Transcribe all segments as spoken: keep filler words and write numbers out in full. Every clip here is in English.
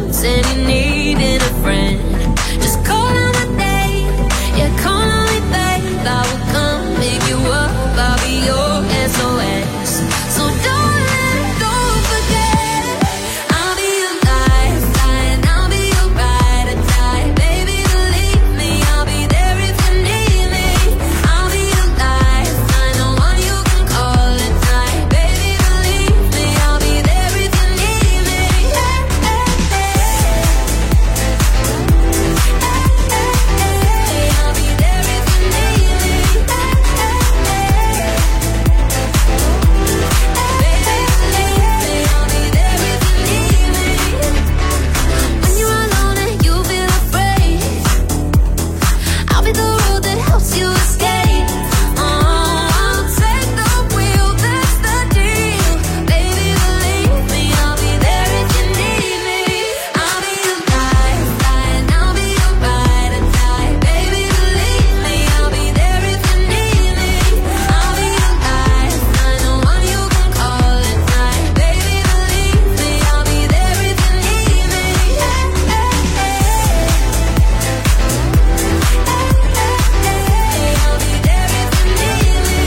blues and you're needing a friend, just call on my name. Yeah, call on me, babe. I will come pick you up. I'll be your S O S. So don't let go, forget. I'll be your lifeline. I'll be your ride or die. Baby, believe me, I'll be there if you need me. I'll be your lifeline, the one you can call at night. Baby, believe me, I'll be there if you need me. Hey, hey, hey. I'll be there if you need me. Baby, believe me, I'll be there if you need me. When you're alone and you feel afraid, I'll be the road that helps you escape. Oh, I'll take the wheel, that's the deal. Baby, believe me, I'll be there if you need me. I'll be your lifeline, I'll be your ride or die. Baby, believe me, I'll be there if you need me. I'll be your lifeline, the one you can call at night. Baby, believe me, I'll be there if you need me. Hey, hey, hey. I'll be there if you need me.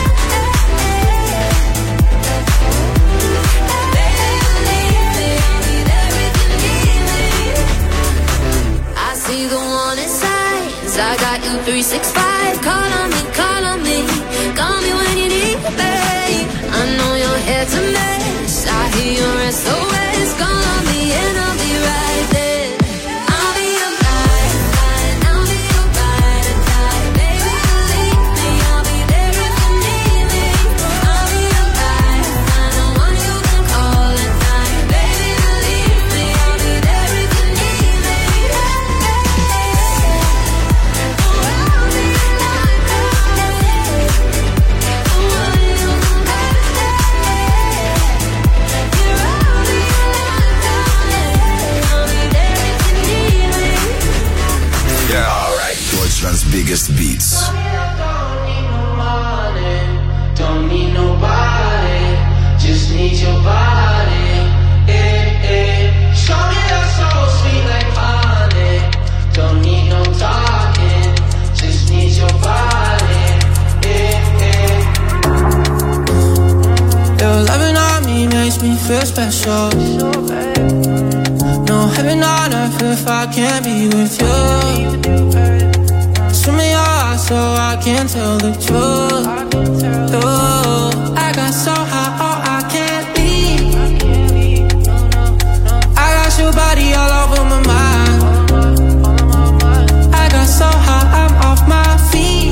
Baby, believe me, I'll be there if you need me. I see the warning signs. I got you three sixty-five. Call on me, call on me. Call me when you need me, babe. I know you're here to mess. I hear your S O S. Call on me and I'll be right there. I'll be your lifeline. I'll be your ride or die. Baby, believe me, I'll be there if you need me. I'll be your lifeline, the one you can call at night. Baby, believe me, I'll be there if you need me. Hey, hey, hey. Oh, I'll be your lifeline. The one you can call at night. Yeah, I'll be your lifeline. I'll be there if you need me. Yeah, alright. Deutschland's biggest beats. Don't need no money, don't need nobody, just need your body. Eh, eh. Show me that soul sweet like honey. Don't need no talking, just need your body. Eh, eh. Your loving on me makes me feel special. No heaven on earth if I can't be with you. Swim in your eyes so I can tell the truth. Ooh, I got so high, oh I can't leave. I got your body all over my mind. I got so high, I'm off my feet.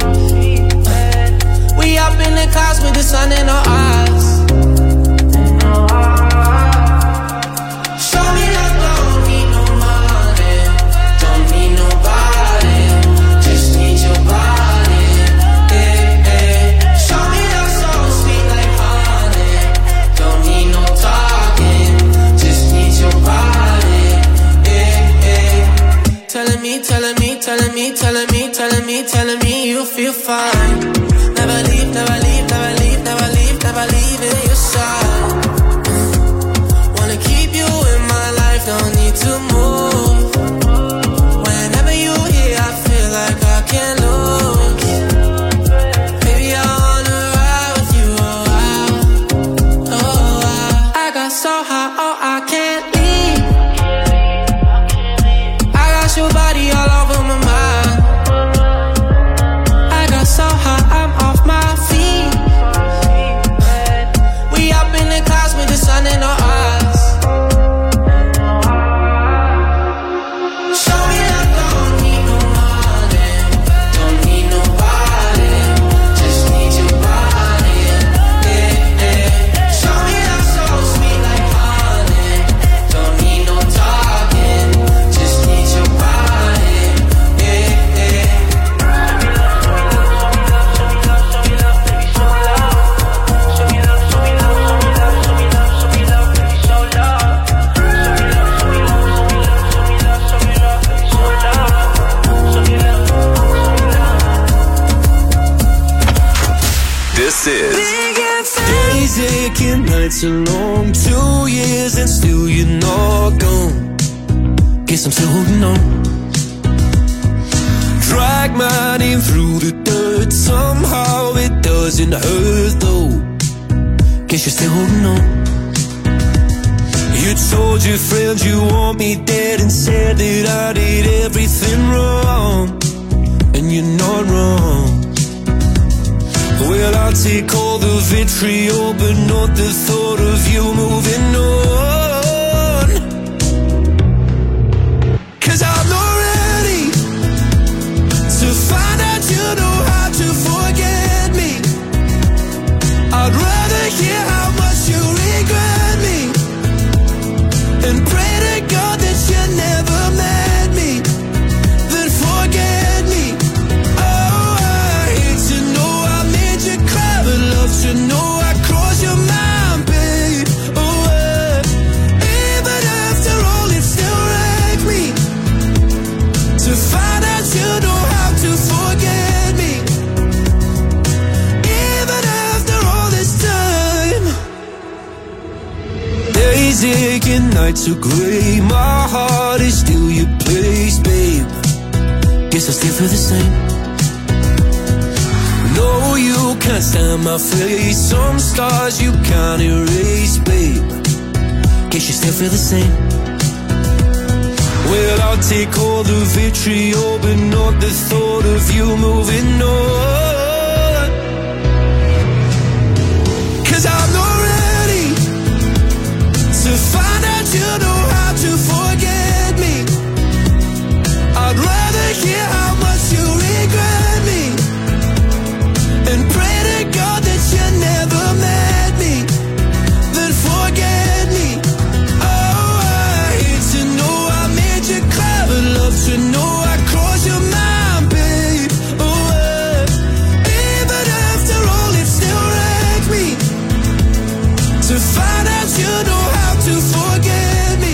We up in the clouds with the sun in our eyes. Show me that don't need no money, don't need nobody, just need your body. Eh, eh. Show me that soul sweet like honey. Don't need no talking, just need your body. Eh, eh. Telling me, telling me, telling me, telling me, telling me, telling me you feel fine. Never leave, never leave, never leave, never leave, never leave in your side. Wanna keep you in my life, don't need to move. Whenever you here, I feel like I can't lose. Baby, I wanna ride with you a while. Oh, I, I got so high, oh, I can't leave. I got your body all over my mind. I got so high, I'm off my feet. We up in the clouds with the sun in our eyes. Show me that don't need no money, don't need nobody, just need your body. Eh, eh. Show me that soul sweet like honey. Don't need no talking, just need your body. Eh, eh. This is Big and fat. Days aching, nights are long. Two years and still you're not gone. Guess I'm still holding on. Drag my name through the dirt. Somehow it doesn't hurt though. Guess you're still holding on. You told your friends you want me dead and said that I did everything wrong. And you're not wrong. Well, I'll take all the vitriol, but not the thought of you moving on. Cause I'm not ready to find out you know how to forget me. I'd rather hear how much you regret me and pray to God that you never met me, then forget me. Oh, I hate to know I made you cry, but love to know I crossed your mind, babe. Oh, uh, even after all, it still wrecked me to find out you know how to forget me. Even after all this time. Days aching, nights are grey. My heart is still your place, babe. Guess I still feel the same. No, you can't stand my face. Some scars you can't erase, babe. Guess you still feel the same. Well, I'll take all the vitriol, but not the thought of you moving on. Cause I'm not ready to find out you know how to forget me. I'd rather hear how much you regret me and pray to God that you never met me, then forget me. Oh, I hate to know I made you cry, but love to know I crossed your mind, babe. Oh, uh, even after all, it still wrecked me to find out you know how to forget me.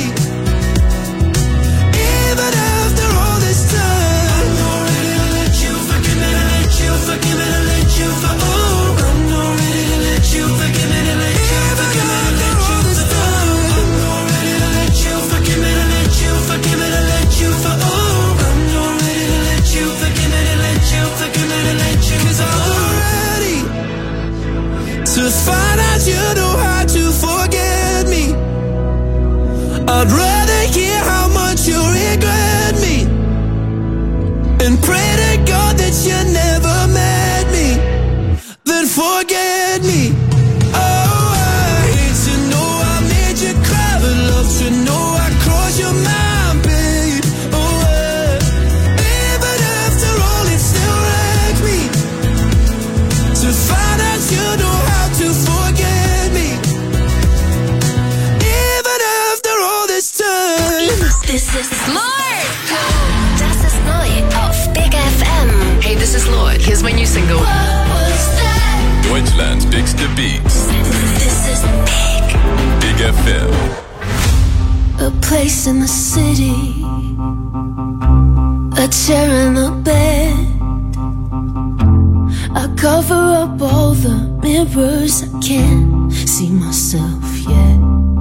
Even after all this time. I'm not ready to let you forgive me, to let you forgive me, to let you for oh. I'm not ready to let you forgive me, to let you forgive me, to let you for oh. I'm not ready to let you forgive me, to let you forgive me, to let you for oh. I'm not ready to let you forgive me, to let you forgive me, to let you. Cause I'm not ready to find out you know how to forget me. I'd rather hear how much you regret me and pray to God that you never met me, then forget me. Oh, I hate to know I made you cry, but love to know I crossed your mind, babe. Oh, uh, even after all, it still wrecked me to find out you know how to forget me. Even after all this time. This is Lord. Das ist neu auf Big F M. Hey, this is Lord. Here's my new single. What was that? Deutschland's bigste Beats. This is big. Big F M. A place in the city, a chair and a bed. I cover up all the mirrors, I can't see myself yet.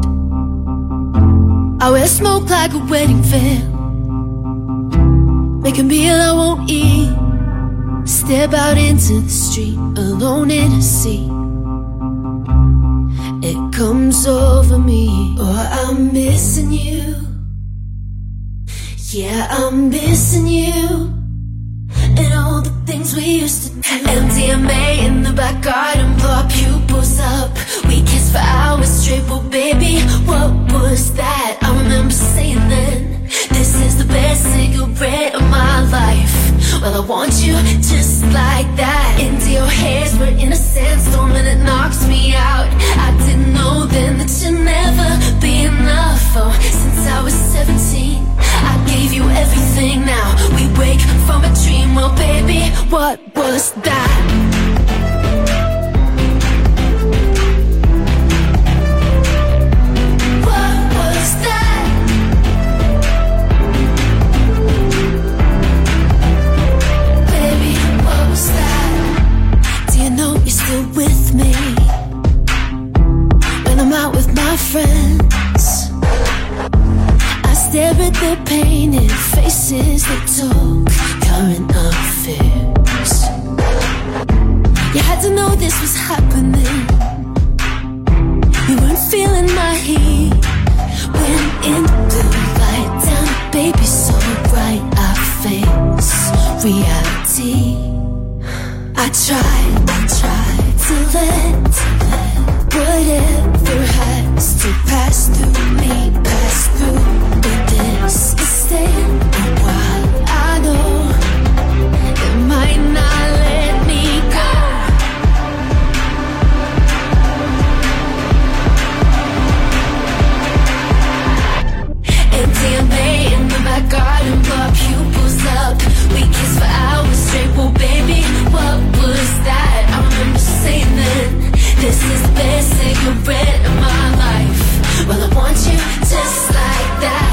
I wear smoke like a wedding veil, make a meal I won't eat, step out into the street alone in a sea. It comes over me, oh, I'm missing you. Yeah, I'm missing you. And all the things we used to do. M D M A in the back garden, blow our pupils up. We kissed for hours straight, well baby, what was that? I remember saying then, this is the best cigarette of my life. Well, I want you just like that. Into your hairs, we're in a sandstorm and it knocks me out. I didn't know then that you'd never be enough. Oh, since I was seventeen, I gave you everything. Now we wake from a dream. Well, baby, what was that? What was that? Baby, what was that? their painted faces, they talk current affairs. You had to know this was happening. You weren't feeling my heat. Went in the light down, baby, so bright I face reality. I tried, I tried to let, to let whatever has to pass through me, pass through. But this is staying a while. I know it might not let me go. Empty and lay in the back garden, blow pupils up. We kissed for hours straight, well baby, what was that? I remember saying then, this is the best cigarette of my life. Well, I want you just like that.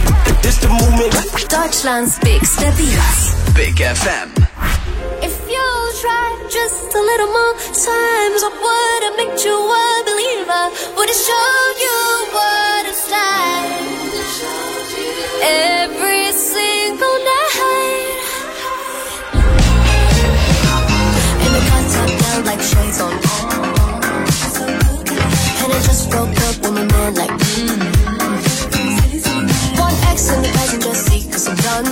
This the movement. Deutschland's biggste Beats. Big F M. If you try just a little more times, I would have made you a believer. Would have showed you what it's like. Every single night. In the car top down like shades on. And I just broke up with my man like mm. One X in the passenger seat cause I'm done.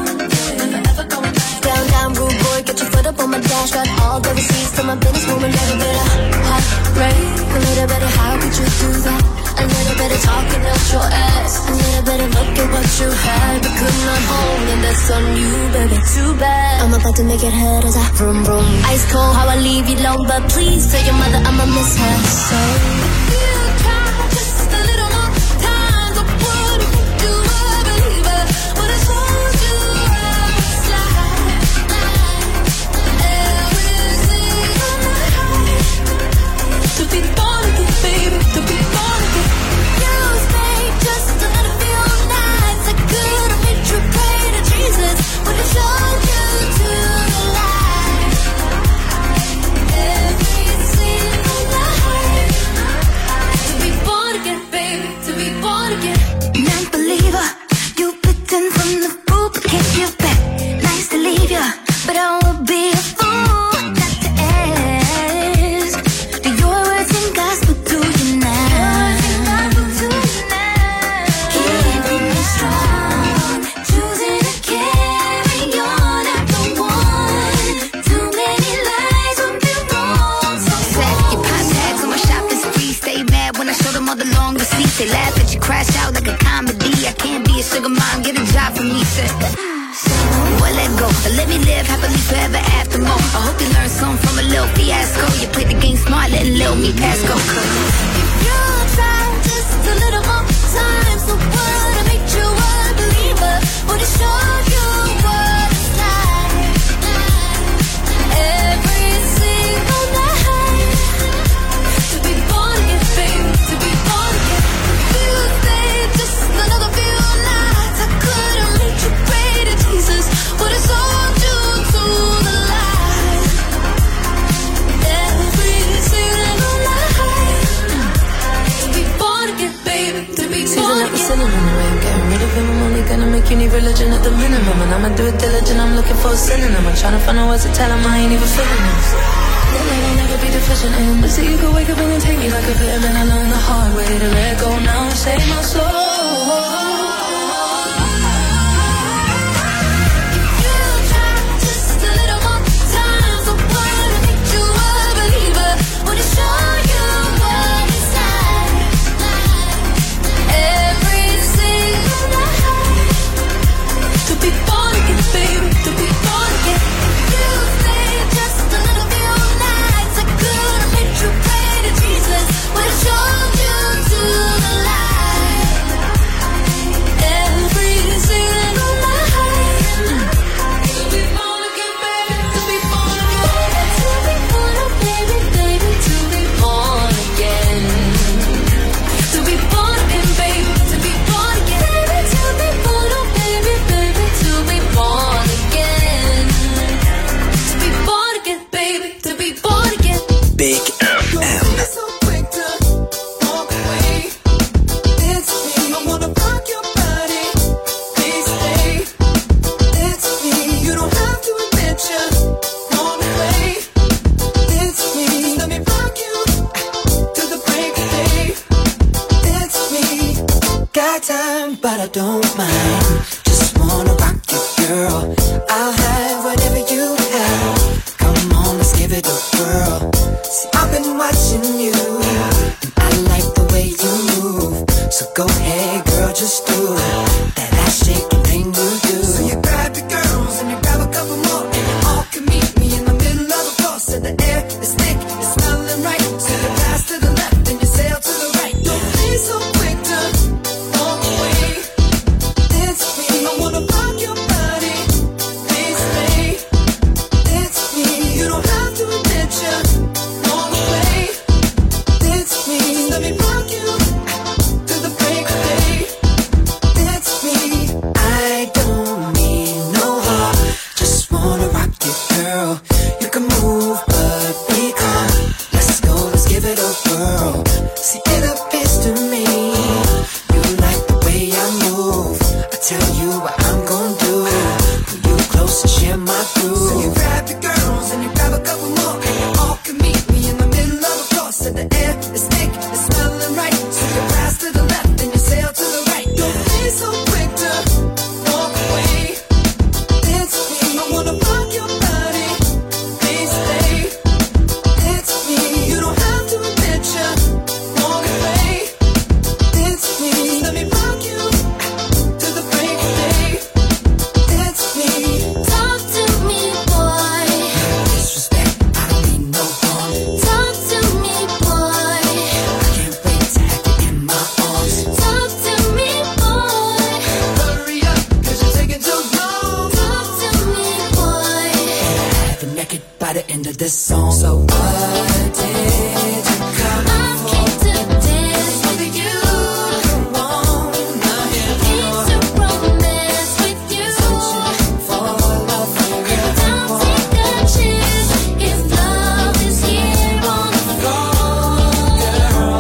Down, down, rude boy, get your foot up on my dash. Got all the receipts to my business woman. Little bit of heartbreak, a little bit of how could you do that? A little bit of talking out your ass, a little bit of look at what you had but could not hold, and that's on you, baby. Too bad. I'm about to make it hurt as I vroom vroom. Ice cold, how I leave you alone, but please tell your mother I'ma miss her so. You try just a little more time, I would make you a believer. Would have told you I was slide. Every single night. To be born again, baby, to be born again. You stayed just a little few nights. I could have made you pray to Jesus. Would have showed you to the light. Every single night. To be born again, baby, to be born again. Non-believer, you bitten from the poop, can't give back. Nice to leave ya, but I won't be a fool not to ask. Do your words and gospel to you now? Keeping me strong, choosing to carry on after one. Too many lies would be wrong. So Set your pop tags on my shopping spree. Stay mad when I show them all the long receipts. They laugh at you, crash out like a comedy. I can't be a sugar mom, get a job for me. Said, well, let go, but let me live happily forever after more. I hope you learn something from a little fiasco. You played the game smart, letting little me pass go. You try just a little more time, so would have made you a believer. Would have showed you what it's like. Every single night. To be born again, baby, to be born again. You stayed just another few nights. I could have made you pray to Jesus. Would have sold you to the light. Every single night. To be born again, baby, to be born again. Sinning in the way, I'm getting rid of him. I'm only gonna make you need religion at the minimum. And I'ma do it diligent, I'm looking for a synonym. I'm trying to find a way to tell him I ain't even feeling this. Then I will never be deficient in. But see, you could wake up and then take me like a vitamin. I learned the hard way to let go now and save my soul. You try just a little more time, so would have made you a believer. Would have shown you what it's like. Every single night. To be born again, baby, to be born again. You stayed just a little few nights. I could have made you pray to Jesus. Would have shown you to the light. Every single night. To be born again, baby, to be born again. To be born again, baby, baby, to be born again. To be born again, baby, to be born again. Baby, to be born, oh baby, baby, to be born again. To be born again, baby, to be born again. Big F M. So quick to walk away. It's me. I wanna rock your body. Please stay. It's me. You don't have to admit you want to play. It's me. Let me rock you to the break of day. It's me. Got time, but I don't mind. Just wanna rock you, girl. I'll have whatever you have. Come on, let's give it a whirl. See, I've been watching you, and I like the way you move. So go ahead, girl, just do that ass shaking thing you do. So you grab your girls and you grab a couple more, and you all can meet me in the middle of the floor. So the air is thick, it's smelling right. So you pass to the left and you sail to the right. Don't be so quick to walk away. It's me. I wanna rock your body. Please stay. It's me. You don't have to admit you wanna play. It's me. Let me rock you to the break of day. It's me. tell you what I'm gonna do. Pull you close and share my groove. So you grab your girls and you grab a couple more, and you all can meet me in the middle of the floor. So the air is thick, it's smelling right. So you pass to the left and you sail to the right. Don't be so quick to walk away. It's me, I wanna rock your body. Please stay. It's me, you don't have to admit you walk away. It's me, let me rock you to the break of day. It's me. Talk to me, boy. Disrespect, I don't mean no harm. Talk to me, boy. I can't wait to have you in my arms. Talk to me, boy. Hurry up, cause you're taking too long. Talk to me, boy. Have you naked by the end of this song. So what did you come I came to dance with you. on? I am Came to romance with you. for love. And don't take a chance if love is here on the floor.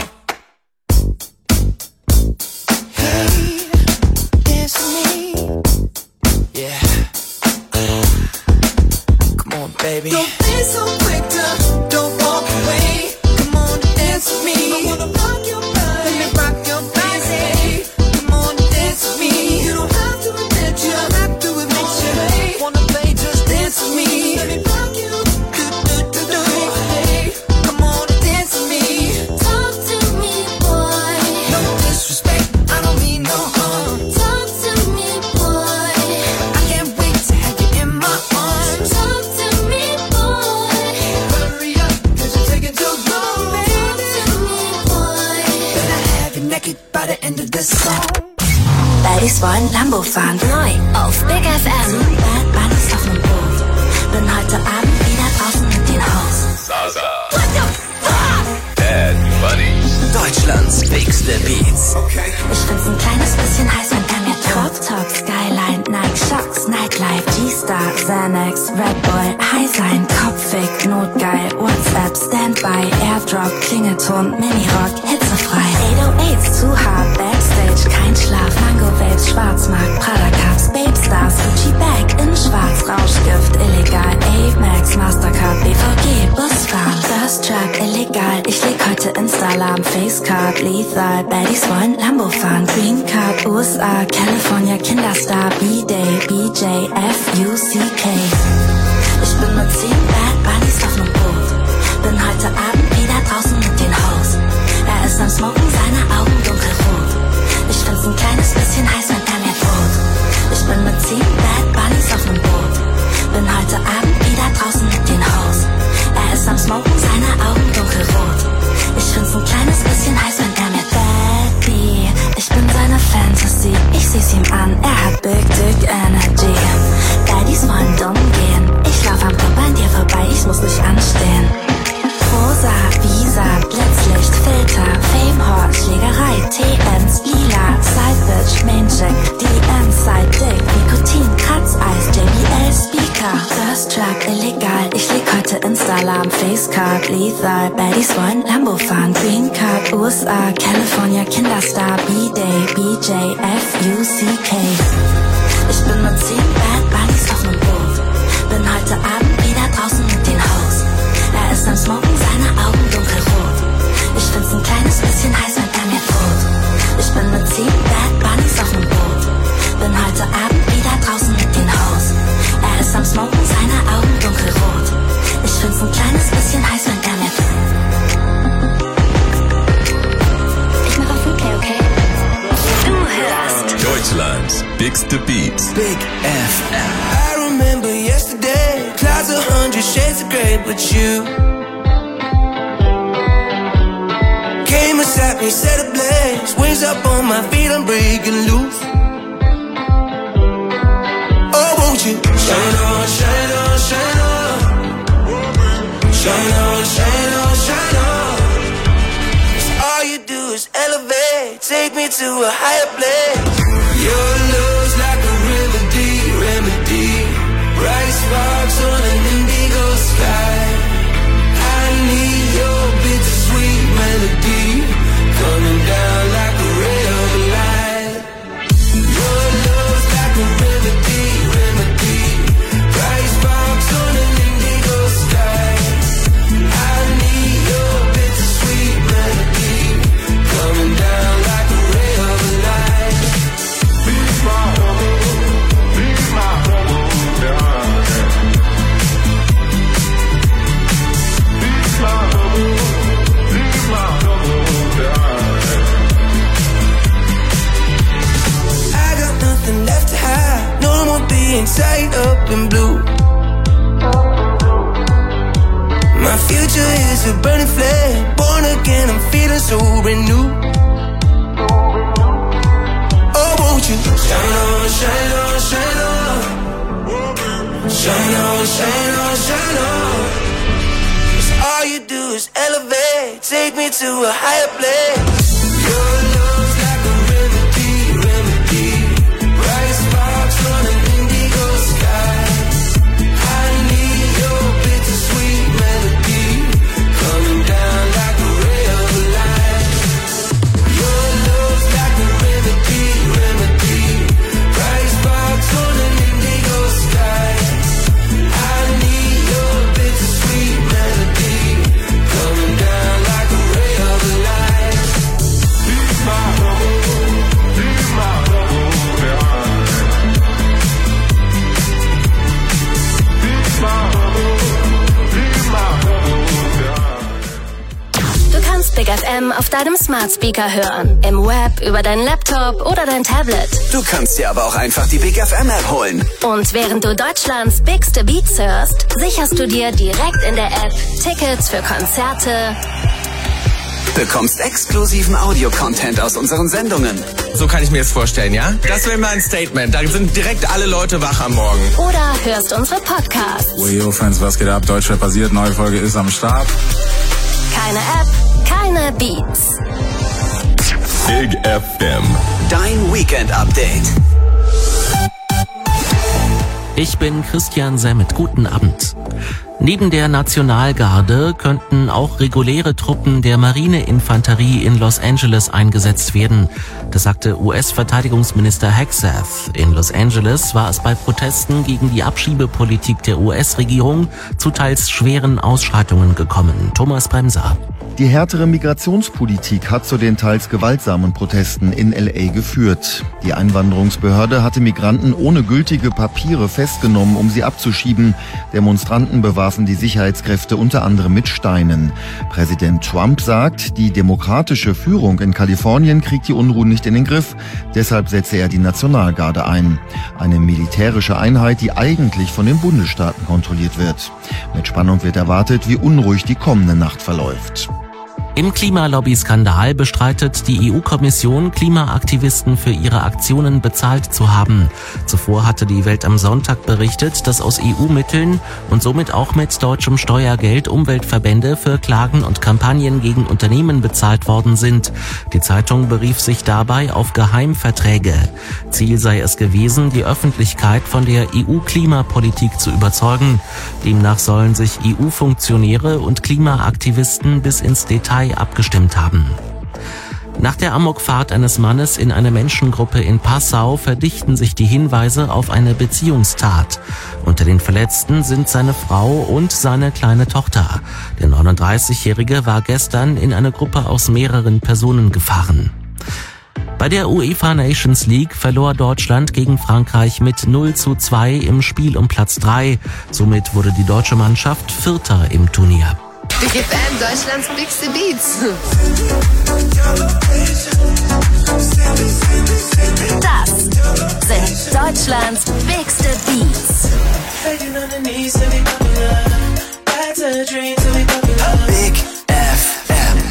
Dance with me. Yeah. Come on, baby. Don't be so quick to don't walk away. Come on, dance with me. I wanna rock your body. Let me rock your body. Come on, dance with me. You don't have to admit you. Don't have to admit you. Wanna play? Just dance with me. Let me rock you. Do do do do. Hey, come on, dance with me. Talk to me, boy. No disrespect, I don't mean no harm. Talk to me, boy. I can't wait to have you in my arms. Talk to me, boy. Hurry up, cause you're taking too long, Talk baby. to me, boy. Then I have you naked by the end of this song. Baddies wollen Lambo fahren. Neu auf Big F M. Bad Bunnies auf nem Boot. Bin heute Abend wieder draußen mit den Haus. Zaza. Bad Bunnies. Deutschlands bigste Beats. Ich find's ein kleines bisschen heiß, wenn er mir Crop Top, Skyline, Nike Shocks, Nightlife, G-Star, Xanax, Red Bull, High sein, Kopfweg, Notgeil, WhatsApp, Standby, Airdrop, Klingelton, Mini-Rock, hitzefrei, acht null acht, zu hart, Backstage, kein Schlaf, Mango Vapes, Schwarzmarkt, Prada Cups, Babe Stars, Gucci Bag, in Schwarz, Rauschgift, illegal, Amex, Mastercard, B V G, Busfahren, First Trap, illegal, ich leg heute Insta-Alarm, Facecard, Lethal, Baddies wollen Lambo fahren, Green Card, U S A, California, Kinderstar, B-Day, B J, F U C K. Ich bin mit zehn Bad Bunnies auf nem Boot. Bin heute Abend wieder draußen mit den Hoes. Er ist am Smoken, seine Augen dunkelrot. Ich find's ein kleines bisschen heiß, wenn er mir droht. Ich bin mit zehn Bad Bunnies auf nem Boot. Bin heute Abend wieder draußen mit den Hoes. Er ist am Smoken, seine Augen dunkelrot. Ich find's ein kleines bisschen heiß, wenn er mir Baby. Ich bin seine Fantasy, ich seh's ihm an, er hat Big Dick Energy. Baddies wollen dumm gehen, ich lauf am Papa an dir vorbei, ich muss nicht anstehen. Rosa, Visa, Blitzlicht, Filter, Fame, Hort, Schlägerei, T Ns, Lila, Side Bitch, Main Chick, D M, Side Dick, Nikotin, Kratzeis, J B L, Speaker, First Track, illegal, ich leg heute Insta-Alarm, Facecard, Lethal, Baddies wollen Lambo fahren, Green Card, U S A, California, Kinderstar, B-Day, B J, F U C K. Ich bin mit zehn Bad Bunnies auf nem Boot. Bin heute Abend wieder draußen mit den Hoes. Er ist am Smoken, seine Augen dunkelrot. Ich find's ein kleines bisschen heiß, wenn er mir droht. Ich bin mit zehn Bad Bunnies auf nem Boot. Bin heute Abend wieder draußen mit den Hoes. Er ist am Smoken, seine Augen dunkelrot. Ich find's ein kleines bisschen heiß, wenn er mir droht. Ich mach auf Replay, okay? Du hörst Deutschlands bigste Beats. Big F M. I remember yesterday, clouds a hundred shades of grey, but you came and sat me, set ablaze, wings up on my feet, I'm breaking loose. Oh, won't you shine on, shine on, shine on, shine on, shine on, shine on. 'Cause all you do is elevate, take me to a higher place. Your love's like a remedy, remedy. Bright sparks on an indigo sky. I need your bittersweet melody coming down like a ray of light. Your love's being tied up in blue. My future is a burning flame, born again, I'm feeling so brand new. Oh, won't you shine on, shine on, shine on, shine on, shine on, shine on. 'Cause all you do is elevate, take me to a higher place. Your love's like a remedy, remedy. Bright sparks on an indigo sky. I need your bittersweet melody, coming down like a ray of light. Your love's like a remedy, remedy. Bright sparks on an indigo sky. I need your bittersweet melody, coming down like a ray of light. Leave my home, leave my home behind. Leave my home, leave my home behind. Du kannst Big F M auf deinem Smart Speaker hören, im Web, über deinen Laptop oder dein Tablet. Du kannst dir aber auch einfach die Big F M App holen. Und während du Deutschlands bigste Beats hörst, sicherst du dir direkt in der App Tickets für Konzerte, Bekommst exklusiven Audio-Content aus unseren Sendungen. So kann ich mir das vorstellen, ja? Das wäre mein Statement. Da sind direkt alle Leute wach am Morgen. oder hörst unsere Podcasts. Yo, Fans, was geht ab? Deutschrap basiert, neue Folge ist am Start. Keine App, keine Beats. Big F M. Dein Weekend-Update. Ich bin Christian Semmet. Guten Abend. Neben der Nationalgarde könnten auch reguläre Truppen der Marineinfanterie in Los Angeles eingesetzt werden. Das sagte U S-Verteidigungsminister Hegseth. In Los Angeles war es bei Protesten gegen die Abschiebepolitik der U S-Regierung zu teils schweren Ausschreitungen gekommen. Thomas Bremser. Die härtere Migrationspolitik hat zu den teils gewaltsamen Protesten in L A geführt. Die Einwanderungsbehörde hatte Migranten ohne gültige Papiere festgenommen, um sie abzuschieben. Demonstranten bewarfen die Sicherheitskräfte unter anderem mit Steinen. Präsident Trump sagt, die demokratische Führung in Kalifornien kriegt die Unruhen nicht in den Griff. Deshalb setze er die Nationalgarde ein. Eine militärische Einheit, die eigentlich von den Bundesstaaten kontrolliert wird. Mit Spannung wird erwartet, wie unruhig die kommende Nacht verläuft. Im Klimalobby-Skandal bestreitet die E U-Kommission, Klimaaktivisten für ihre Aktionen bezahlt zu haben. Zuvor hatte die Welt am Sonntag berichtet, dass aus E U-Mitteln und somit auch mit deutschem Steuergeld Umweltverbände für Klagen und Kampagnen gegen Unternehmen bezahlt worden sind. Die Zeitung berief sich dabei auf Geheimverträge. Ziel sei es gewesen, die Öffentlichkeit von der E U-Klimapolitik zu überzeugen. Demnach sollen sich E U-Funktionäre und Klimaaktivisten bis ins Detail abgestimmt haben. Nach der Amokfahrt eines Mannes in eine Menschengruppe in Passau verdichten sich die Hinweise auf eine Beziehungstat. Unter den Verletzten sind seine Frau und seine kleine Tochter. Der neununddreißigjährige war gestern in eine Gruppe aus mehreren Personen gefahren. Bei der UEFA Nations League verlor Deutschland gegen Frankreich mit null zu zwei im Spiel um Platz drei. Somit wurde die deutsche Mannschaft Vierter im Turnier. Big F M, Deutschlands bigste Beats. Das sind Deutschlands bigste Beats. Big F M.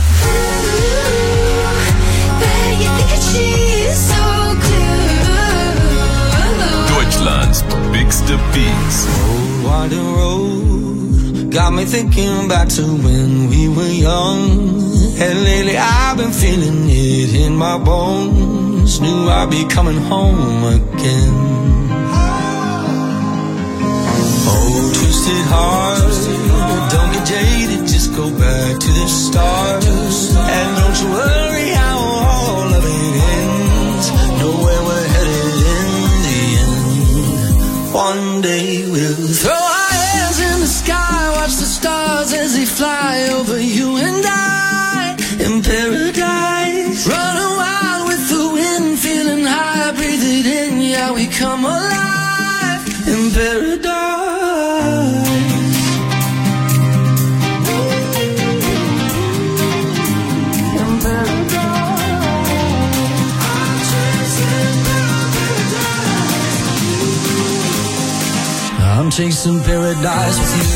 Deutschlands bigste Beats. Winding road got me thinking back to when we were young. And lately I've been feeling it in my bones. Knew I'd be coming home again. Oh, twisted heart, don't get jaded, just go back to the start. And don't you worry how all of it ends. Know where we're headed in the end. One day we'll throw our hands in the sky, watch the stars as they fly over you and I. In paradise, running wild with the wind, feeling high, breathe it in, yeah, we come alive. In paradise. I'm chasing paradise with you.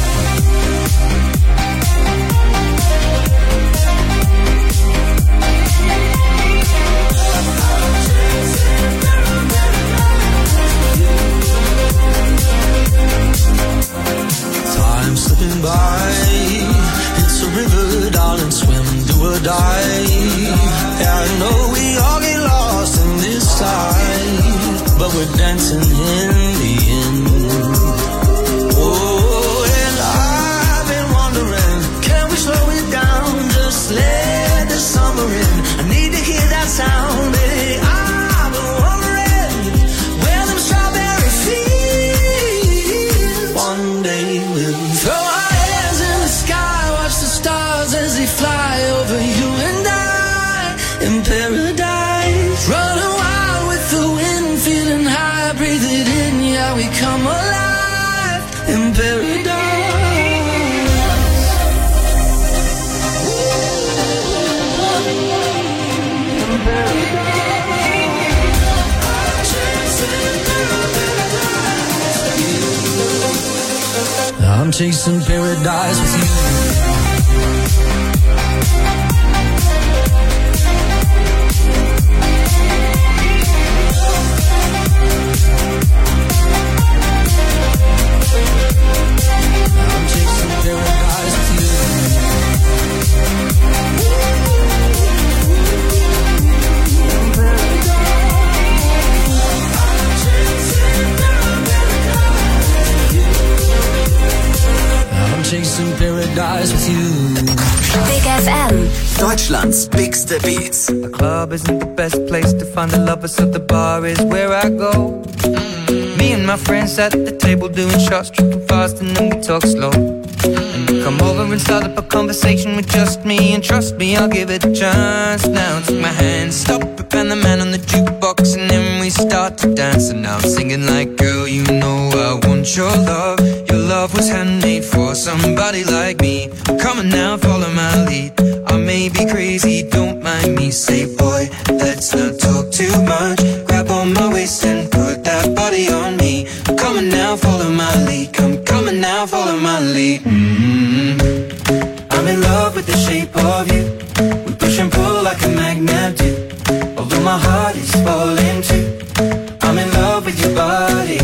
Time slipping by, it's a river, darling, swim, do or die. Yeah, I know we all get lost in this tide, but we're dancing in the end. Oh, and I've been wondering, can we slow it down, just let the summer in. I need to hear that sound, baby. I've been wondering where them strawberry fields. One day we'll throw our hands in the sky, watch the stars as they fly over you and I in paradise. Running wild with the wind, feeling high, breathe it in, yeah, we come alive in paradise. I'm chasing paradise with you. I'm chasing paradise with you. I'm chasing paradise with you. Big F M. Deutschlands bigste Beats. The club isn't the best place to find the lovers, so the bar is where I go. Me and my friends at the table doing shots, tripping fast, and then we talk slow. And you come over and start up a conversation with just me, and trust me, I'll give it a chance. Now take my hand, stop it, and the man on the jukebox, and then we start to dance. And now I'm singing like, girl, you know I want your love. Your love was handmade for somebody like me. Come on now, follow my lead. I may be crazy, don't mind me. Say, boy, let's not talk too much. Grab on my waist and put that body on me. Come on now, follow my lead. Come, come on now, follow my lead. Mm-hmm. I'm in love with the shape of you. We push and pull like a magnet do. Although my heart is falling too. I'm in love with your body.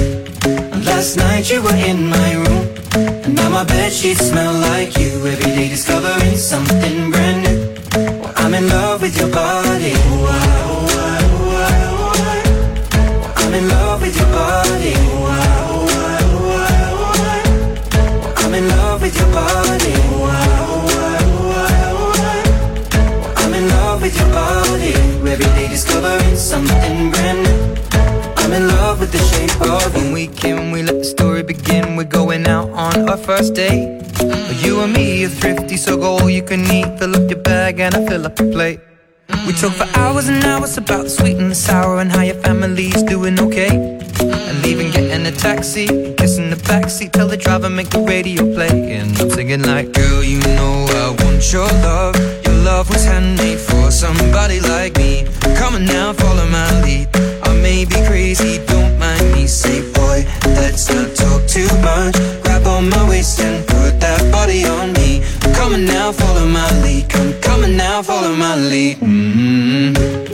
Last night you were in my room, and now my bedsheets smell like you. Every day discovering something brand new. Well, I'm in love with your body. Oh, I, oh, I, oh, I, oh, I. Well, I'm in love with your body. Oh, I, oh, I, oh, I, oh, I. Well, I'm in love with your body. Oh, I, oh, I, oh, I, oh, I. Well, I'm in love with your body. Every day discovering something brand new. I'm in love with the shape of you. When we came, we let the story begin. We're going out on our first date. mm-hmm. You and me are thrifty, so go all you can eat. Fill up your bag and I fill up your plate. mm-hmm. We talk for hours and hours about the sweet and the sour, and how your family's doing okay. mm-hmm. And leaving, getting a taxi, kissing the backseat, tell the driver make the radio play. And I'm singing like, girl, you know I want your love. Your love was handmade for somebody like me. Come on now, follow my lead. I may be crazy, don't mind me. Say, boy, let's not talk too much. Grab on my waist and put that body on me. Come on now, follow my lead. Come, come on now, follow my lead. Mm-hmm.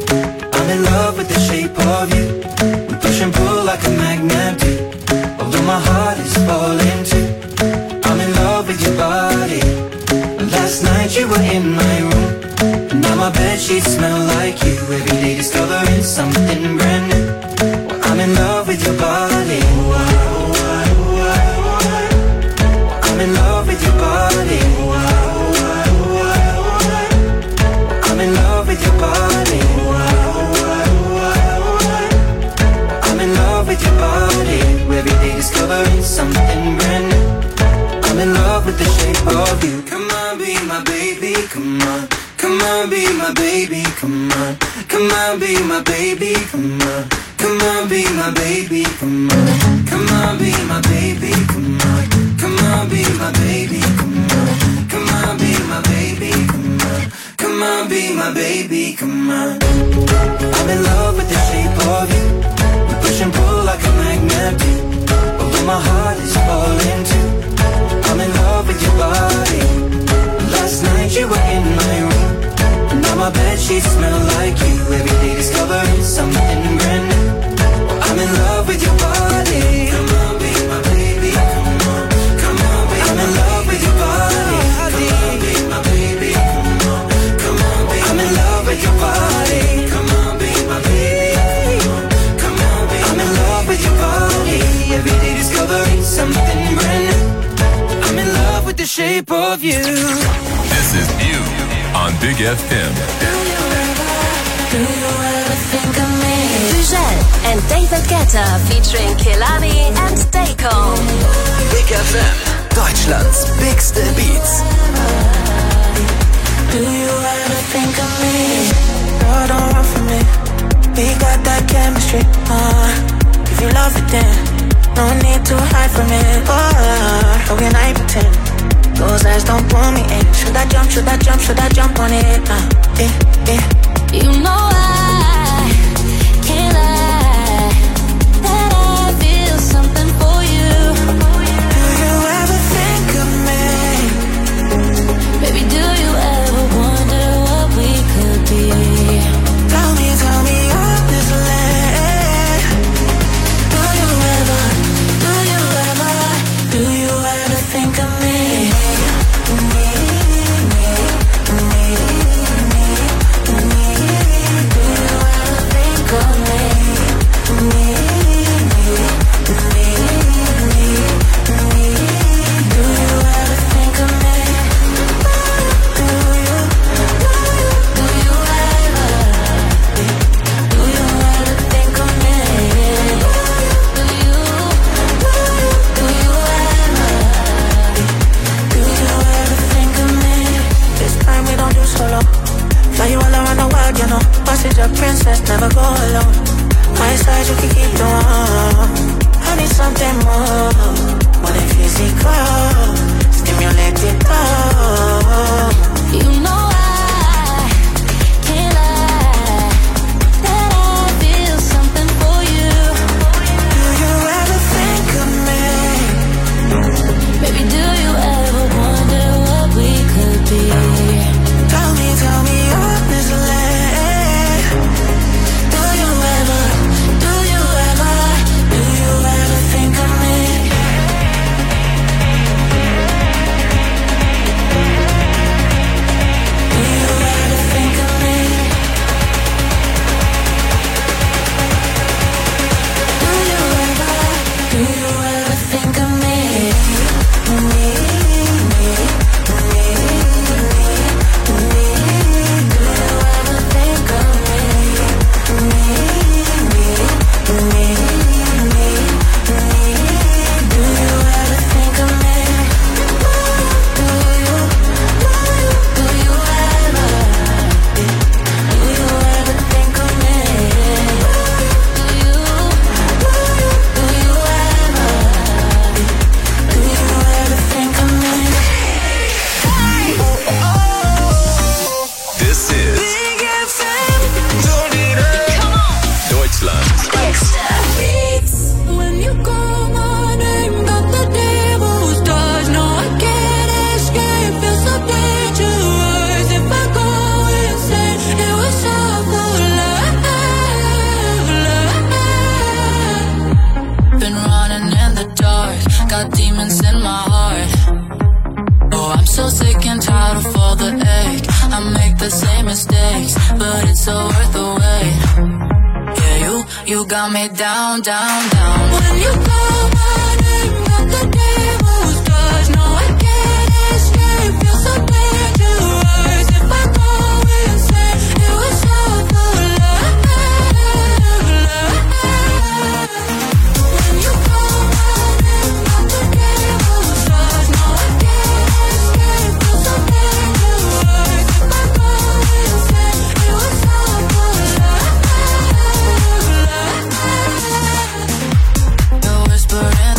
I'm in love with the shape of you. We push and pull like a magnet do. Although my heart is falling too. I'm in love with your body. Last night you were in my room, and now my bedsheets smell like you. Every day discovering something brand new. Well, I'm in love with your body. Oh, I, oh, I, oh, I, oh, I. Well, I'm in love with your body. Oh, I, oh, I, oh, I, oh, I. Well, I'm in love with your body. Oh, I, oh, I, oh, I, oh, I. Well, I'm in love with your body. Every day discovering something brand new. I'm in love with the shape of you. Come on, be my baby, come on. Come on, be my baby, come on. Come on, be my baby, come on. Come on, be my baby, come on. Come on, be my baby, come on. Come on, be my baby, come on. Come on, be my baby, come on. Come on, be my baby, come on. I'm in love with the shape of you. We push and pull like a magnet do. Although my heart is shape of you. This is You on Big F M. Do you ever think of me? Bugel and David Guetta featuring Kehlani and Daycon. Big F M, Deutschlands bigste Beats. Do you ever think of me? Girl, don't run from me. We got that chemistry. Uh, if you love it, then no need to hide from it. Oh, how can I pretend? Those eyes don't pull me in. Should I jump? Should I jump? Should I jump on it? Uh, yeah, yeah. You know I can't lie that I feel something for you. Do you ever think of me? Baby, do you ever wonder what we could be? Tell me, tell me honestly. Do you ever, do you ever, do you ever think of me? Me, me, me, me, me. Do you ever think of me? Me, me, me, me, me. Do you ever think of me? Do you, do you, do you ever? Do you ever think of me? Do you, do you, do you ever? Do you ever think of me? This time we don't do solo. Fly you all around the world, you know. Passage a princess, never go alone. My side, you can keep the one. I need something more, more than physical. Stimulate it all. You know I can't lie that I feel something for you. Do you ever think of me? Baby, do you ever wonder what we could be? Tell me, tell me honestly. Do you ever, do you ever, do you ever think of me? Do you ever think of me? Do you ever, do you ever think of me? Me, me, me, me, me. Do you ever think of me? Me, me, me, me, me. Do you ever think of me? Do you, do you, do you ever? Do you ever think of me? Do you, do you, do you ever? Do you ever think of me? This is Big F M. Deutschland's When you call my name, got the devil's touch. No, I can't escape. Feel so dangerous. If I go insane, it was all for love, love. Been running in the dark, got demons in my heart. Oh, I'm so sick and tired of all the ache. I make the same mistakes, but it's so worth the wait. Yeah, you, you got me down, down, down. When you call my name, got the devil's touch. No, I can't escape. Feel so dangerous. If I go insane, it was all for love, love. When you call my name, got the devil's touch. No, I can't escape. Feel so dangerous. If I go insane, it was all for love, love. The whisper in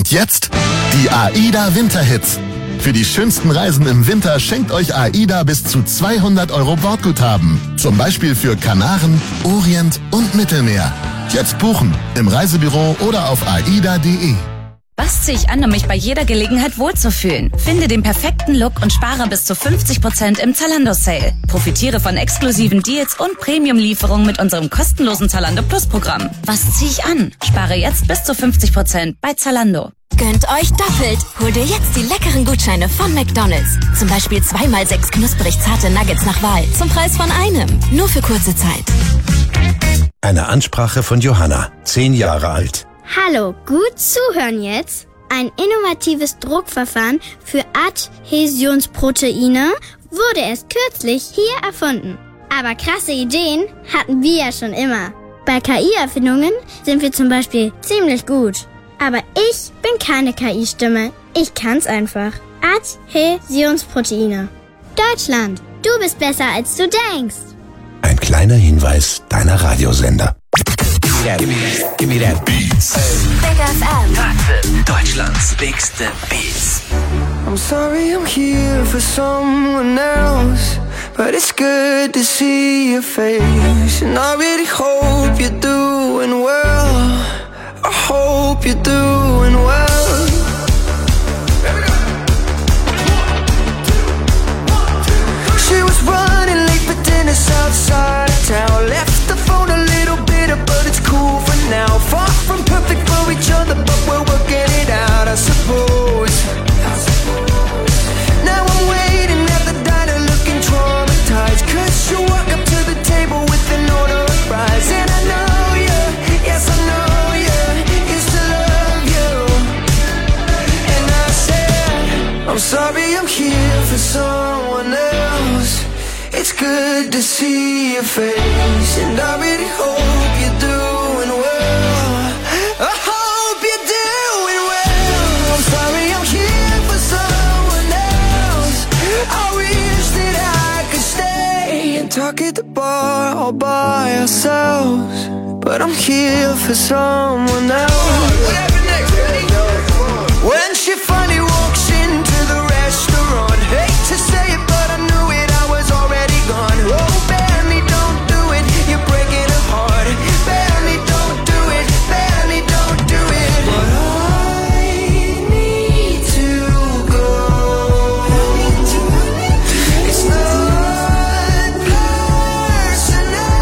Und jetzt die AIDA Winterhits. Für die schönsten Reisen im Winter schenkt euch AIDA bis zu zweihundert Euro Bordguthaben. Zum Beispiel für Kanaren, Orient und Mittelmeer. Jetzt buchen im Reisebüro oder auf aida punkt de. Was ziehe ich an, um mich bei jeder Gelegenheit wohlzufühlen? Finde den perfekten Look und spare bis zu fünfzig Prozent im Zalando-Sale. Profitiere von exklusiven Deals und Premium-Lieferungen mit unserem kostenlosen Zalando Plus-Programm. Was ziehe ich an? Spare jetzt bis zu fünfzig Prozent bei Zalando. Gönnt euch doppelt. Hol dir jetzt die leckeren Gutscheine von McDonald's. Zum Beispiel zwei mal sechs knusprig zarte Nuggets nach Wahl. Zum Preis von einem. Nur für kurze Zeit. Eine Ansprache von Johanna, zehn Jahre alt. Hallo, gut zuhören jetzt. Ein innovatives Druckverfahren für Adhäsionsproteine wurde erst kürzlich hier erfunden. Aber krasse Ideen hatten wir ja schon immer. Bei K I-Erfindungen sind wir zum Beispiel ziemlich gut. Aber ich bin keine K I-Stimme. Ich kann's einfach. Adhäsionsproteine. Deutschland, du bist besser als du denkst. Ein kleiner Hinweis deiner Radiosender. Give me that, give me that beats. Big F M. Deutschlands bigste Beats. I'm sorry I'm here for someone else, but it's good to see your face. And I really hope you're doing well. I hope you're doing well. She was running late for dinner outside of town. Left the phone a little bitter, but it's cool for now. Far from perfect for each other, but we're working it out, I suppose. Now I'm waiting at the diner looking traumatized, cause you walk up to the table with an order of fries. And I know you, yes I know you, used to love you. And I said, I'm sorry I'm here for someone else. It's good to see your face, and I really hope you're doing well. I hope you're doing well. I'm sorry I'm here for someone else. I wish that I could stay and talk at the bar all by ourselves, but I'm here for someone else. When she finally walks into the restaurant, hate to say it, but I knew it, I was already gone. Oh, barely don't do it, you're breaking her heart. Barely don't do it, barely don't do it. But I need to go. It's not personal.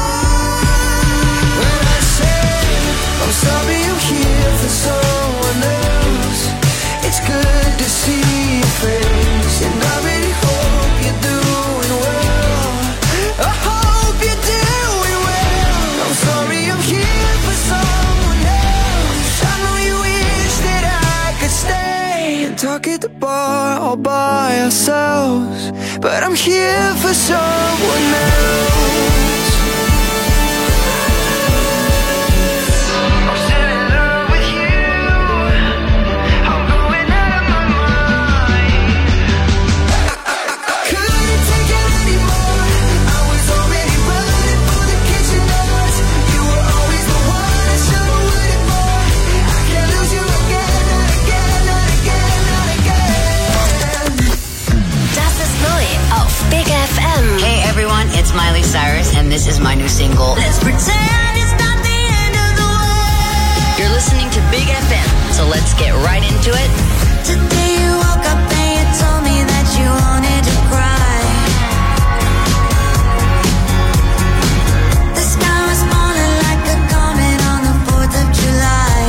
When I say I'm sorry I'm here for someone else, it's good to see your face, and I really hope you're doing well. I hope you're doing well. I'm sorry I'm here for someone else. I know you wish that I could stay and talk at the bar all by ourselves, but I'm here for someone else. Hey everyone, it's Miley Cyrus and this is my new single. Let's pretend it's not the end of the world. You're listening to Big F M, so let's get right into it. Today you woke up and you told me that you wanted to cry. The sky was falling like a comet on the fourth of July.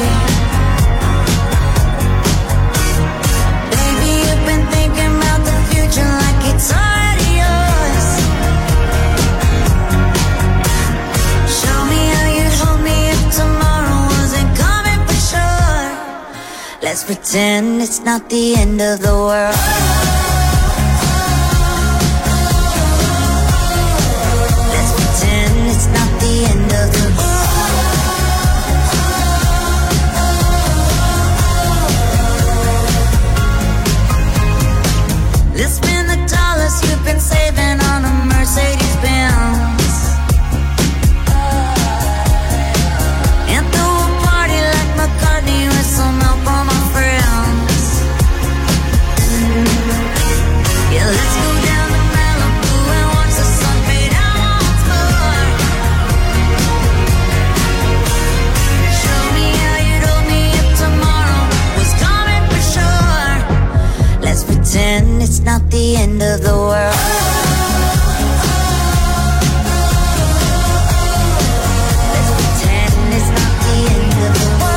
Baby, you've been thinking about the future like it's already yours. Show me how you'd hold me if tomorrow wasn't coming for sure. Let's pretend it's not the end of the world. Let's pretend it's not the end of the world. Let's spend the dollars you've been saving on a Mercedes Benz, and throw a party like McCartney with some help from my not the end of the world. Let's pretend it's not the end of the world.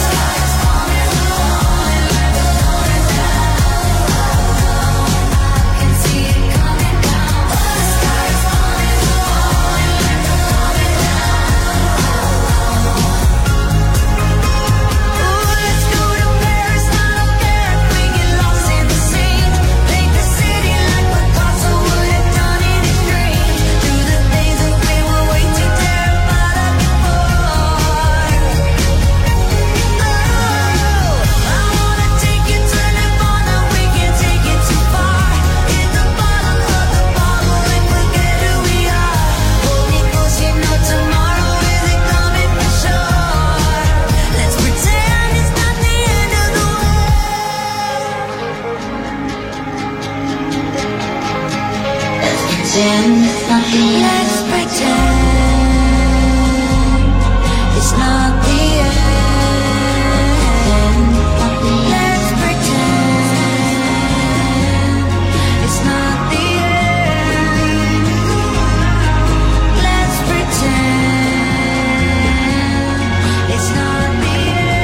Let's pretend it's not the end. Let's pretend it's not the end. Let's pretend it's not the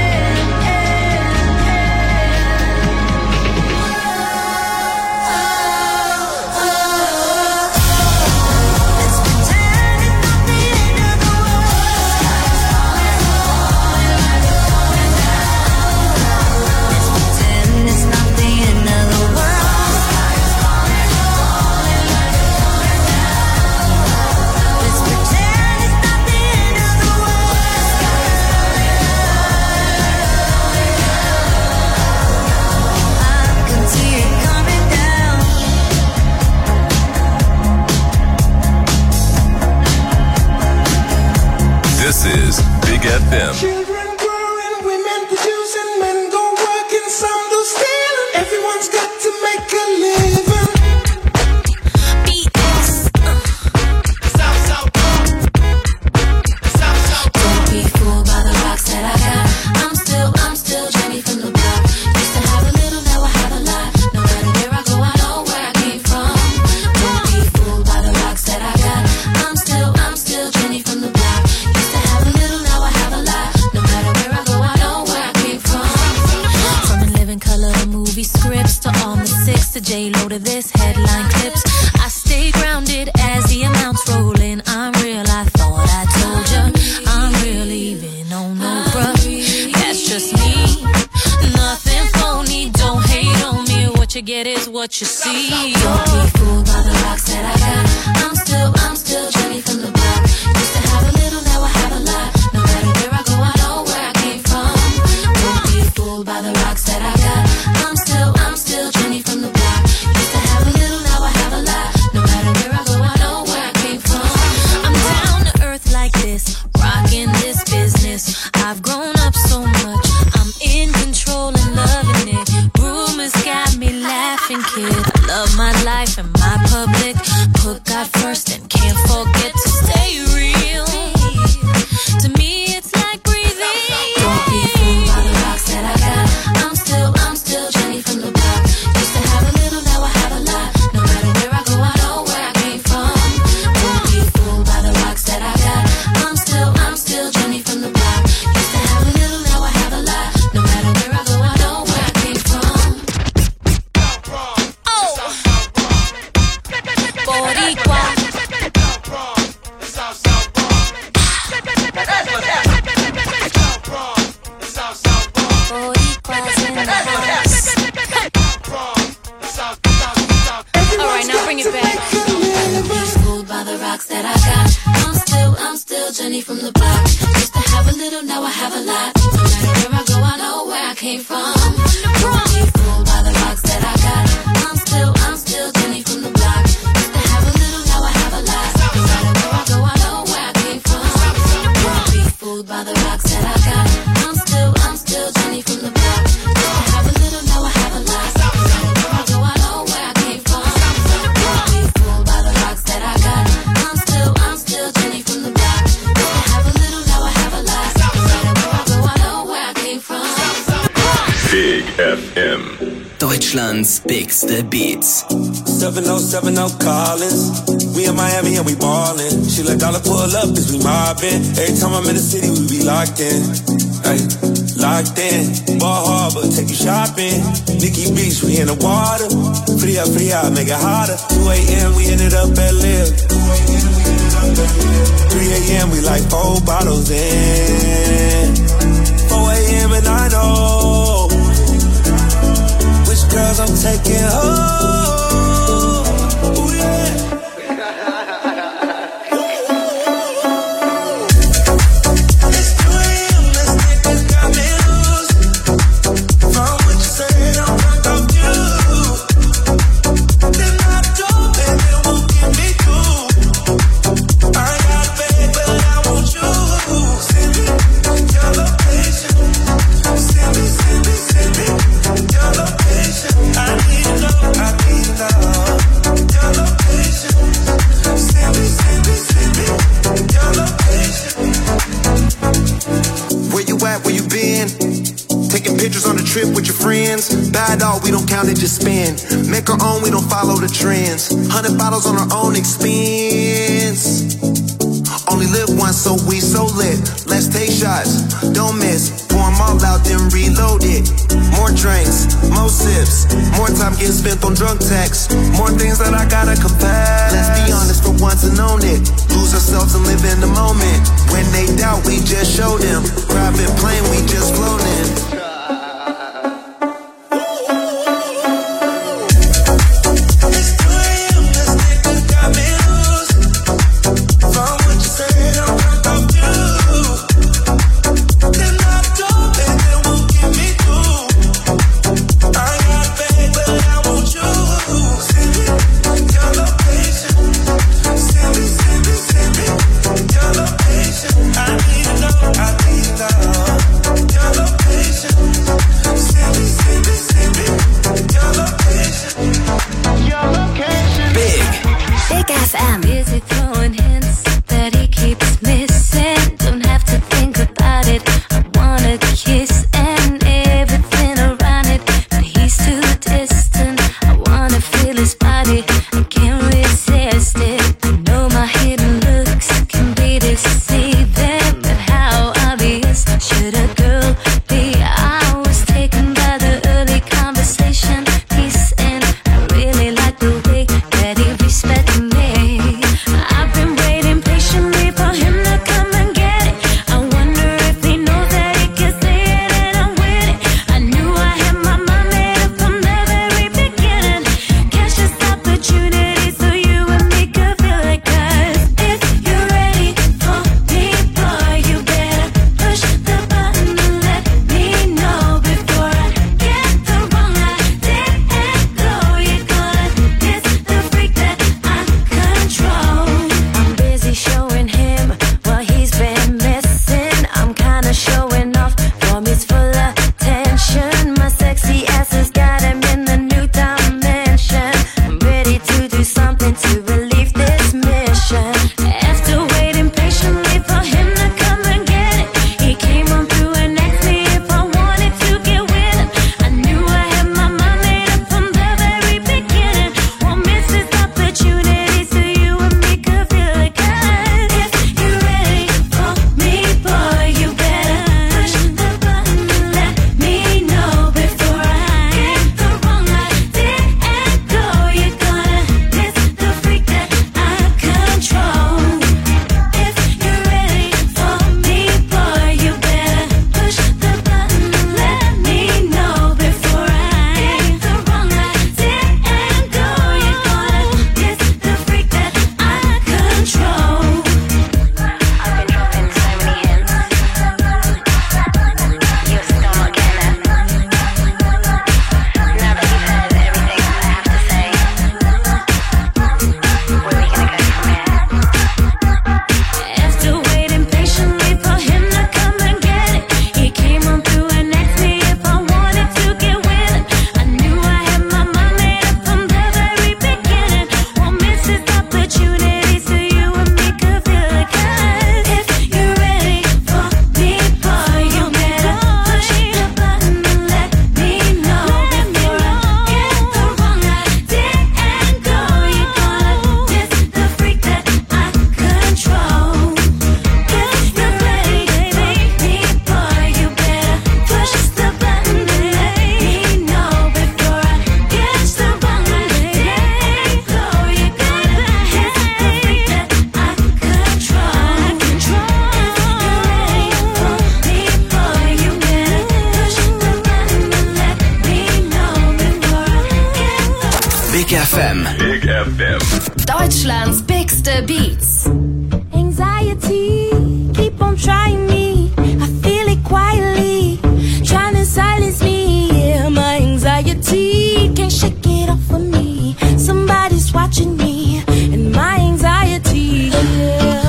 This is Big F M. Children growing, women producing, men go working, some do stealing. Everyone's got to make a living. B S South, South, South, South. Don't be fooled by the rocks that I got. I'm still, I'm still Jenny from the block. Used to have a little, now I have a lot. No matter where I go, I know where I came from. Don't be fooled by the rocks that I got. I'm still, I'm still Jenny from the block. Scripts to all the six to J-Lo to this headline clips. I stay grounded as the amounts roll in. I'm real, I thought I told ya. I'm real even on no bruh. That's just me, nothing phony. Don't hate on me, what you get is what you see. Don't be fooled by the rocks that I got. I'm still, I'm still Jenny from the block. Used to have a little, now I have a lot. No matter where I go, I know where I came from. Don't be fooled by the rocks that I got. I'm still, I'm still Jenny from the block. Used to have a little, now I have a lot. No matter where I go, I know where I came from. I'm down to earth like this, rocking this business. I've grown up so much, I'm in control and loving it. Rumors got me laughing, kid. I love my life and my public. Put God first and can't forget to stay real. To me, it's like breathing. Don't be fooled by the rocks that I got. I'm still, I'm still Jenny from the block. Used to have a little, now I have a lot. No matter where I go, I know where I came from. Don't be fooled by the rocks that I got. I'm still, I'm still Jenny from the block. Used to have a little, now I have a lot. No matter where I go, I know where I came from. Oh, Boricua. Alright, now bring it back. Fooled by the rocks that I got. I'm still, I'm still Jenny from the block. Used to have a little, now I have a lot. No matter where I go, I know where I came from. Don't be fooled by the rocks that I got. I'm still, I'm still Jenny from the block. Used to have a little, now I have a lot. No matter where I go, I know where I came from. Don't be fooled by the rocks that I got. I'm still, I'm still Jenny from the block. Used to have a little, now I have a lot. No matter where I go, I know where I came from. Don't be fooled by the rocks that I got. I'm still, I'm still Jenny from the block. Used to have a little, now I have a lot. No matter where I go, I Deutschlands bigste Beats. seven oh seven oh Collins. We in Miami and we ballin'. She let dollar pull up as we mobbin'. Every time I'm in the city, we be locked in. Ay, locked in. Ball Harbor, take you shopping. Nikki Beach, we in the water. Free up, free out, make it hotter. two a.m. we ended up at Live. three a.m. we like four bottles in. four a.m. and I know which girls I'm taking home. Ooh, yeah. With your friends, buy it all, we don't count it, just spend. Make our own, we don't follow the trends. Hundred bottles on our own expense. Only live once, so we so lit. Let's take shots, don't miss. Pour them all out, then reload it. More drinks, more sips. More time getting spent on drunk texts. More things that I gotta confess. Let's be honest for once and own it. Lose ourselves and live in the moment. When they doubt, we just show them. Private plane, we just flown in. I need to know, I need to know your location. Big F M. Big F M. Deutschlands bigste Beats. Anxiety, keep on trying me. I feel it quietly, trying to silence me. Yeah, my anxiety can't shake it off of me. Somebody's watching me, and my anxiety. Yeah.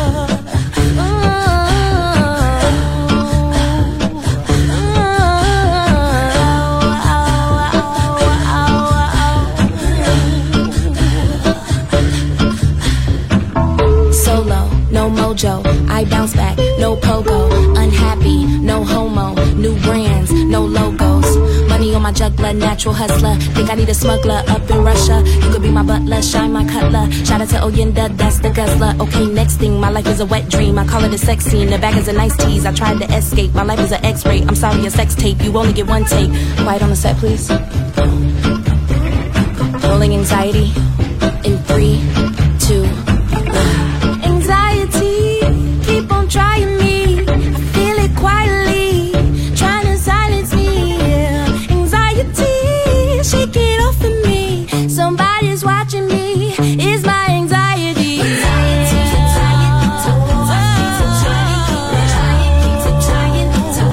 I bounce back, no pogo, unhappy, no homo, new brands, no logos, money on my juggler, natural hustler, think I need a smuggler up in Russia, you could be my butler, shine my cutler, shout out to Oyenda, that's the guzzler, okay next thing, my life is a wet dream, I call it a sex scene, the bag is a nice tease, I tried to escape, my life is an x-ray, I'm sorry a sex tape, you only get one take, quiet on the set please, rolling anxiety, in three,